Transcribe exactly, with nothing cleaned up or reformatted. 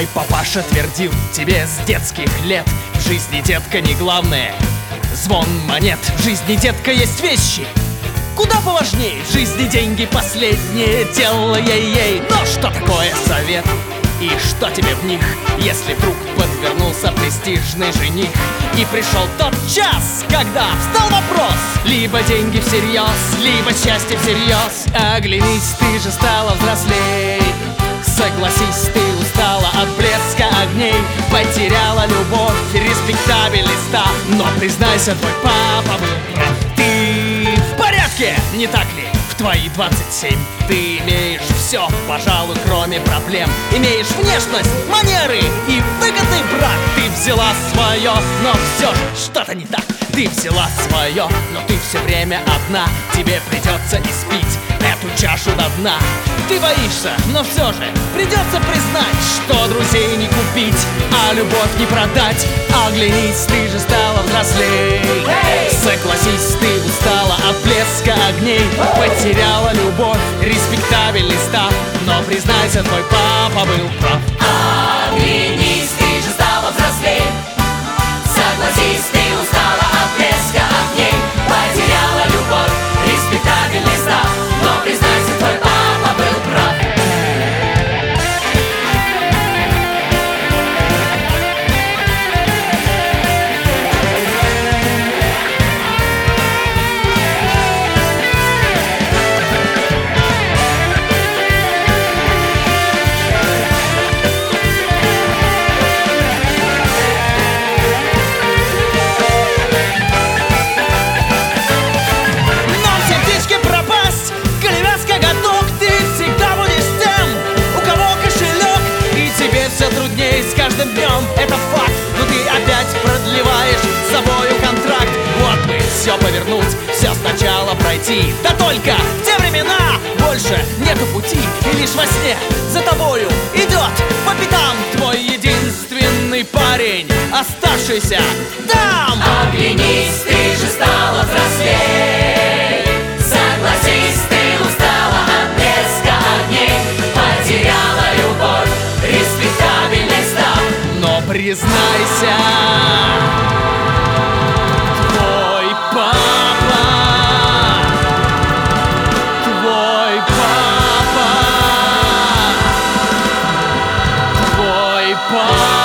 Твой папаша твердил тебе с детских лет: в жизни, детка, не главное звон монет. В жизни, детка, есть вещи куда поважнее. В жизни деньги последнее дело, ей-ей. Но что такое совет? И что тебе в них, если вдруг подвернулся престижный жених? И пришел тот час, когда встал вопрос: либо деньги всерьез, либо счастье всерьез. Оглянись, ты же стала взрослей. Согласись, ты устала от блеска огней, потеряла любовь, респектабельность, да. Но признайся, твой папа был прав. Ты в порядке, не так ли? В твои двадцать семь ты имеешь все, пожалуй, кроме проблем. Имеешь внешность, манеры и выгодный брак. Ты взяла свое, но все же что-то не так. Ты взяла свое, но ты все время одна. Тебе придется испить эту чашу до дна. Ты боишься, но все же придется признать, что друзей не купить, а любовь не продать. Оглянись, ты же стала взрослей. Согласись, ты устала от блеска огней, потеряла любовь, респектабельность, да. Но признайся, твой папа был прав. Оглянись, ты же стала взрослей. Согласись, ты устала от блеска огней, потеряла любовь, респектабельность, да. Но признайся, твой папа был прав. С каждым днем это факт, но ты опять продлеваешь с собою контракт. Вот бы все повернуть, все сначала пройти. Да только в те времена больше нету пути, и лишь во сне за тобою идет по пятам твой единственный парень, оставшийся там. Оглянись, ты же стала взрослей. Согласись, ты устала от блеска огней, потеряла любовь, респектабельность, да. Но признайся, твой папа, твой папа, твой папа